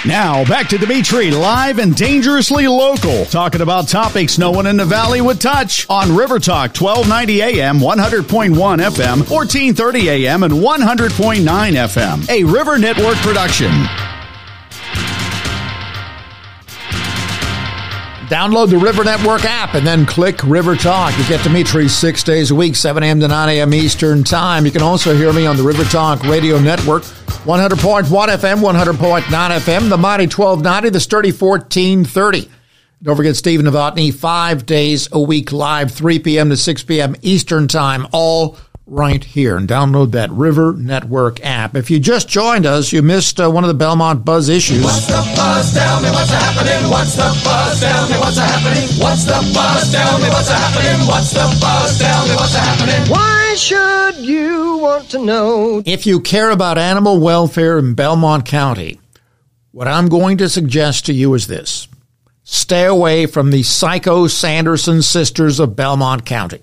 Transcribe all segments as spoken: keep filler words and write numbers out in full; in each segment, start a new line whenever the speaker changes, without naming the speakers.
Now, back to Dimitri, live and dangerously local, talking about topics no one in the Valley would touch on River Talk, twelve ninety A M, one hundred point one F M, fourteen thirty A M, and one hundred point nine F M, a River Network production.
Download the River Network app and then click River Talk. You get Dimitri six days a week, seven a.m. to nine a.m. Eastern Time. You can also hear me on the River Talk Radio Network, one hundred point one F M, one hundred point nine F M, the mighty twelve ninety, the sturdy fourteen thirty. Don't forget Steve Novotny, five days a week live, three p.m. to six p.m. Eastern Time, all right here. And download that River Network app. If you just joined us, you missed uh, one of the Belmont Buzz issues.
What's the buzz? Tell me what's happening. What's the buzz? Tell me what's happening. What's the buzz? Tell me what's happening. What's the buzz? Tell me what's happening.
Why should you want to know?
If you care about animal welfare in Belmont County, what I'm going to suggest to you is this. Stay away from the Psycho Sanderson Sisters of Belmont County.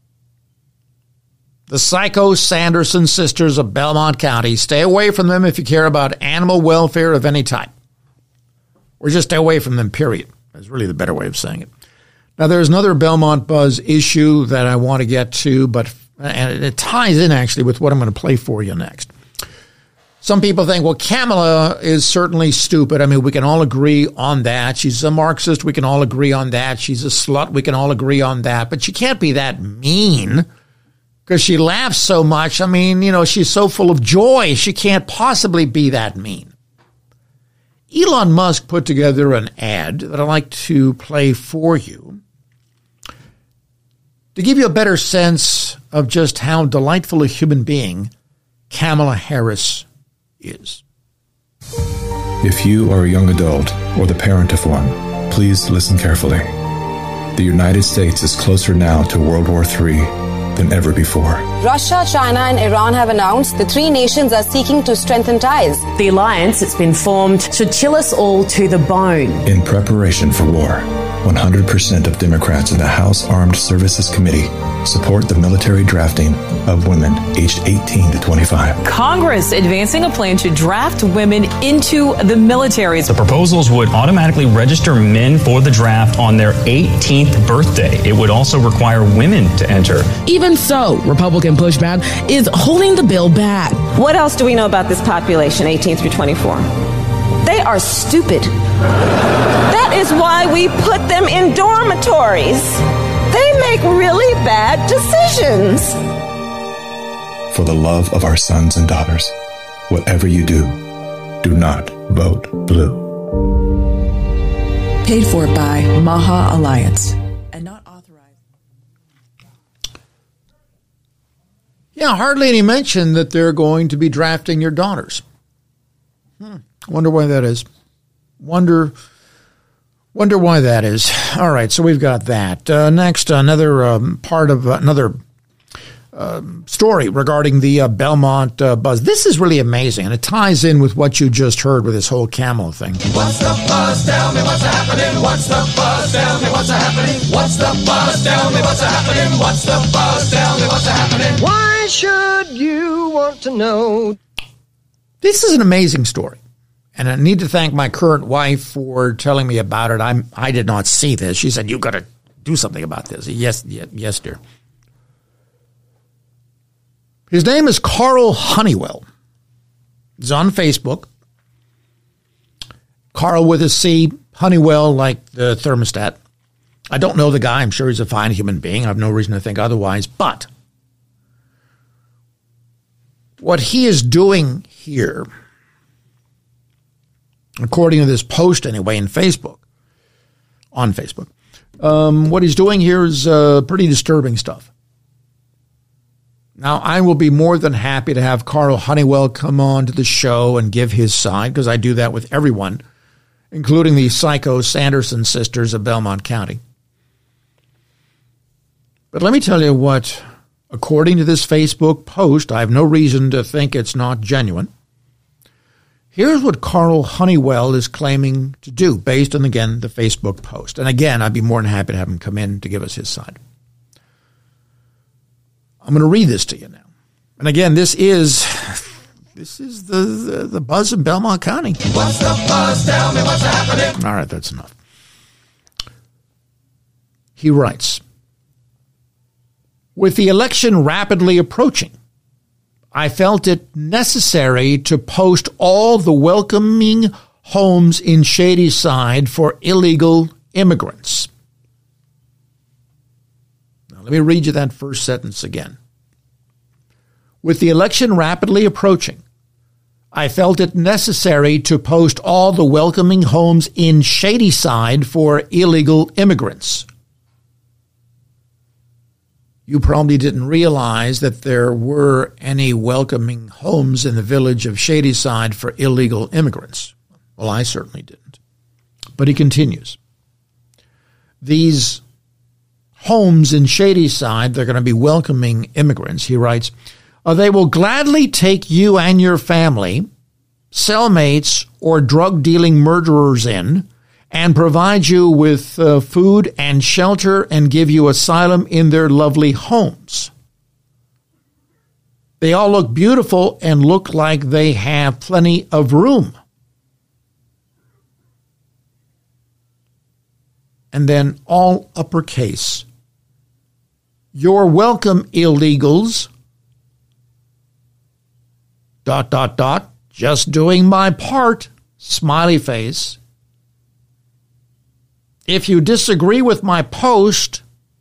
The Psycho Sanderson Sisters of Belmont County. Stay away from them if you care about animal welfare of any type. Or just stay away from them, period. That's really the better way of saying it. Now, there's another Belmont Buzz issue that I want to get to, but and it ties in, actually, with what I'm going to play for you next. Some people think, well, Kamala is certainly stupid. I mean, we can all agree on that. She's a Marxist. We can all agree on that. She's a slut. We can all agree on that. But she can't be that mean because she laughs so much. I mean, you know, she's so full of joy. She can't possibly be that mean. Elon Musk put together an ad that I'd like to play for you to give you a better sense of just how delightful a human being Kamala Harris is.
If you are a young adult or the parent of one, please listen carefully. The United States is closer now to World War Three than ever before.
Russia, China, and Iran have announced the three nations are seeking to strengthen ties.
The alliance that's been formed should chill us all to the bone.
In preparation for war, one hundred percent of Democrats in the House Armed Services Committee support the military drafting of women aged eighteen to twenty-five.
Congress advancing a plan to draft women into the military.
The proposals would automatically register men for the draft on their eighteenth birthday. It would also require women to enter.
Even so, Republican pushback is holding the bill back.
What else do we know about this population, eighteen through twenty-four? They are stupid. That is why we put them in dormitories. They make really bad decisions.
For the love of our sons and daughters, whatever you do, do not vote blue.
Paid for by Maha Alliance. And not authorized.
Yeah, hardly any mention that they're going to be drafting your daughters. Hmm. Wonder why that is. Wonder... Wonder why that is. All right, so we've got that. Uh, next, another um, part of uh, another uh, story regarding the uh, Belmont uh, Buzz. This is really amazing, and it ties in with what you just heard with this whole Kamala thing.
What's the buzz? Tell me what's happening. What's the buzz? Tell me what's happening. What's the buzz? Tell me what's happening. What's the buzz? Tell me what's happening.
Why should you want to know?
This is an amazing story. And I need to thank my current wife for telling me about it. I'm, I did not see this. She said, you've got to do something about this. Yes, yes, yes, dear. His name is Carl Honeywell. He's on Facebook. Carl with a C, Honeywell like the thermostat. I don't know the guy. I'm sure he's a fine human being. I have no reason to think otherwise. But what he is doing here, according to this post anyway in Facebook, on Facebook, um, what he's doing here is uh, pretty disturbing stuff. Now, I will be more than happy to have Carl Honeywell come on to the show and give his side, because I do that with everyone, including the Psycho Sanderson Sisters of Belmont County. But let me tell you what, according to this Facebook post, I have no reason to think it's not genuine. Here's what Carl Honeywell is claiming to do based on, again, the Facebook post. And again, I'd be more than happy to have him come in to give us his side. I'm going to read this to you now. And again, this is This is the, the, the buzz in Belmont County.
What's the buzz? Tell me what's happening.
All right, that's enough. He writes, with the election rapidly approaching, I felt it necessary to post all the welcoming homes in Shadyside for illegal immigrants. Now, let me read you that first sentence again. With the election rapidly approaching, I felt it necessary to post all the welcoming homes in Shadyside for illegal immigrants. You probably didn't realize that there were any welcoming homes in the village of Shadyside for illegal immigrants. Well, I certainly didn't. But he continues. These homes in Shadyside, they're going to be welcoming immigrants. He writes, Uh, they will gladly take you and your family, cellmates, or drug-dealing murderers in and provide you with uh, food and shelter and give you asylum in their lovely homes. They all look beautiful and look like they have plenty of room. And then all uppercase. You're welcome, illegals. Dot, dot, dot, just doing my part, smiley face. If you disagree with my post,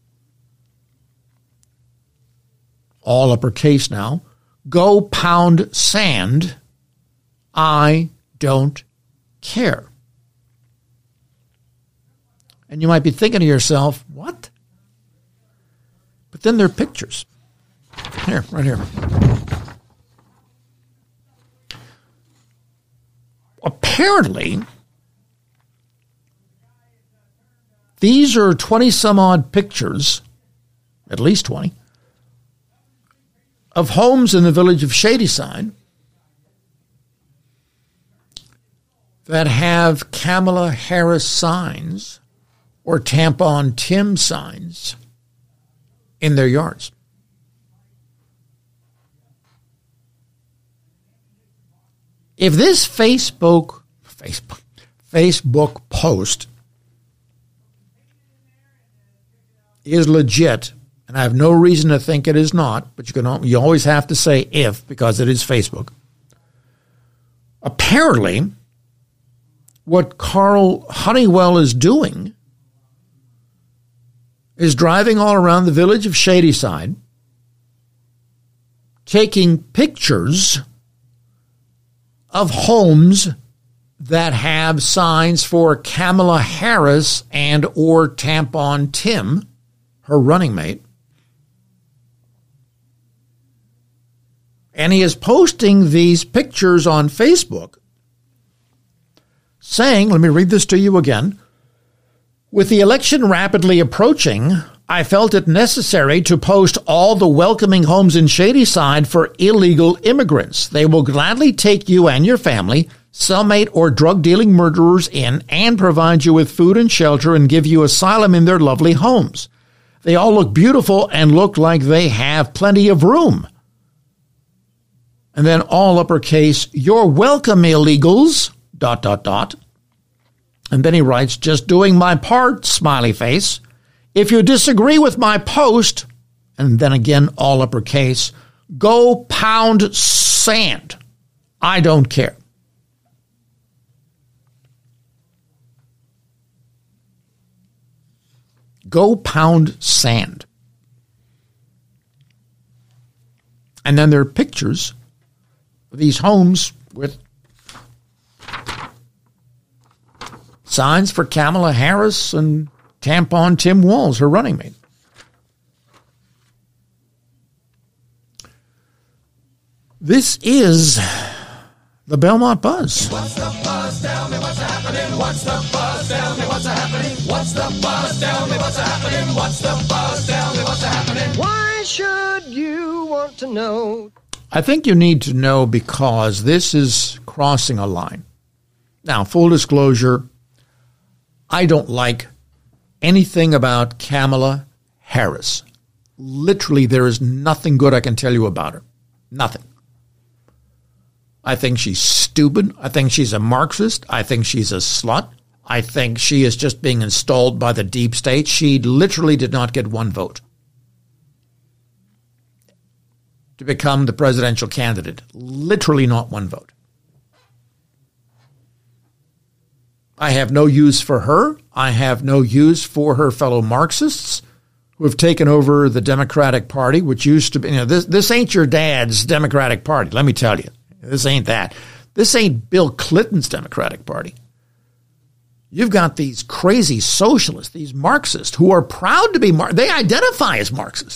all uppercase now, go pound sand. I don't care. And you might be thinking to yourself, what? But then there are pictures. Here, right here. Apparently, these are twenty-some-odd pictures, at least twenty, of homes in the village of Shadyside that have Kamala Harris signs or Tampon Tim signs in their yards. If this Facebook, Facebook, Facebook post is legit, and I have no reason to think it is not, but you can you always have to say if because it is Facebook. Apparently, what Carl Honeywell is doing is driving all around the village of Shadyside, taking pictures of homes that have signs for Kamala Harris and or Tampon Tim, her running mate. And he is posting these pictures on Facebook saying, let me read this to you again, with the election rapidly approaching, I felt it necessary to post all the welcoming homes in Shadyside for illegal immigrants. They will gladly take you and your family, cellmate or drug-dealing murderers in and provide you with food and shelter and give you asylum in their lovely homes. They all look beautiful and look like they have plenty of room. And then all uppercase, you're welcome, illegals, dot, dot, dot. And then he writes, just doing my part, smiley face. If you disagree with my post, and then again, all uppercase, go pound sand. I don't care. Go pound sand. And then there are pictures of these homes with signs for Kamala Harris and Tampon Tim Walz, her running mate. This is the Belmont Buzz.
What's the buzz? Tell me what's happening. What's the buzz? Tell me what's happening. What's the buzz? Tell me what's happening. What's the buzz? Tell me what's happening.
Why should you want to know?
I think you need to know because this is crossing a line. Now, full disclosure, I don't like anything about Kamala Harris. Literally, there is nothing good I can tell you about her. Nothing. I think she's stupid. I think she's a Marxist. I think she's a slut. I think she is just being installed by the deep state. She literally did not get one vote to become the presidential candidate. Literally not one vote. I have no use for her. I have no use for her fellow Marxists who have taken over the Democratic Party, which used to be, you know, this, this ain't your dad's Democratic Party, let me tell you. This ain't that. This ain't Bill Clinton's Democratic Party. You've got these crazy socialists, these Marxists, who are proud to be, Mar- they identify as Marxist.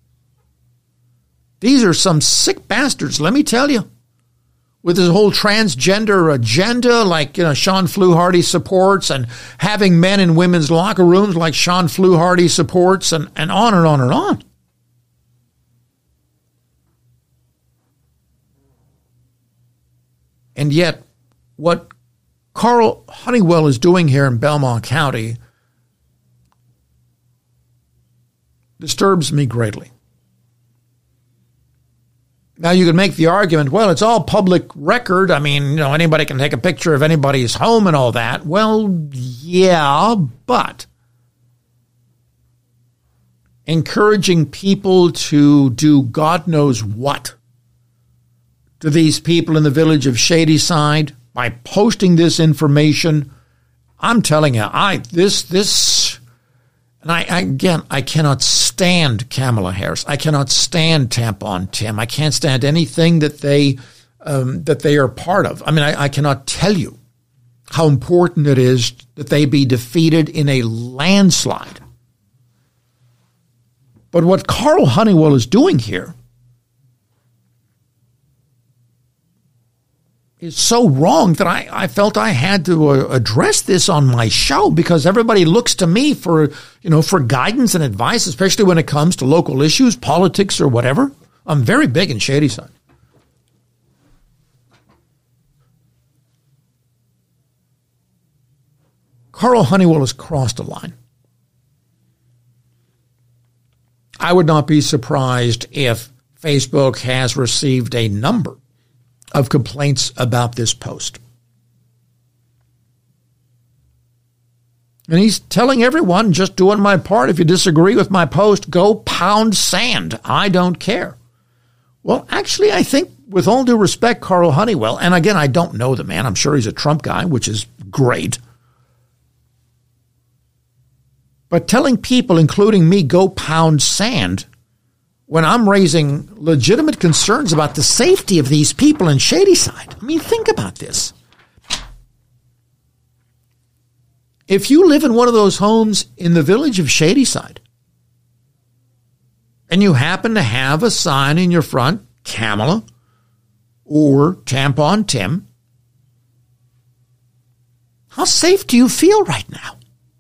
These are some sick bastards, let me tell you, with this whole transgender agenda like, you know, Sean Fluharty supports, and having men in women's locker rooms like Sean Fluharty supports, and, and on and on and on. And yet, what Carl Honeywell is doing here in Belmont County disturbs me greatly. Now, you can make the argument, well, it's all public record. I mean, you know, anybody can take a picture of anybody's home and all that. Well, yeah, but encouraging people to do God knows what to these people in the village of Shadyside by posting this information, I'm telling you, I this this, and I, I again, I cannot stand Kamala Harris. I cannot stand Tampon Tim. I can't stand anything that they um, that they are part of. I mean, I, I cannot tell you how important it is that they be defeated in a landslide. But what Carl Honeywell is doing here is so wrong that I, I felt I had to uh, address this on my show, because everybody looks to me for, you know, for guidance and advice, especially when it comes to local issues, politics, or whatever. I'm very big in Shadyside. Carl Honeywell has crossed a line. I would not be surprised if Facebook has received a number of complaints about this post. And he's telling everyone, just doing my part. If you disagree with my post, go pound sand. I don't care. Well, actually, I think, with all due respect, Carl Honeywell, and again, I don't know the man. I'm sure he's a Trump guy, which is great. But telling people, including me, go pound sand, when I'm raising legitimate concerns about the safety of these people in Shadyside. I mean, think about this. If you live in one of those homes in the village of Shadyside, and you happen to have a sign in your front, Kamala or Tampon Tim, how safe do you feel right now?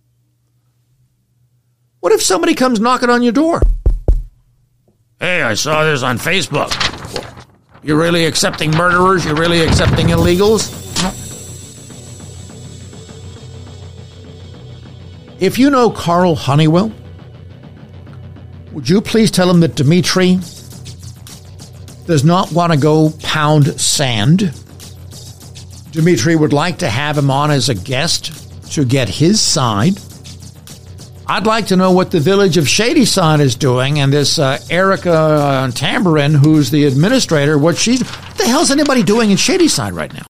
What if somebody comes knocking on your door? Hey, I saw this on Facebook. You're really accepting murderers? You're really accepting illegals? If you know Carl Honeywell, would you please tell him that Dimitri does not want to go pound sand? Dimitri would like to have him on as a guest to get his side. I'd like to know what the village of Shadyside is doing, and this uh, Erica uh, Tambourine, who's the administrator, what she's, what the hell's anybody doing in Shadyside right now?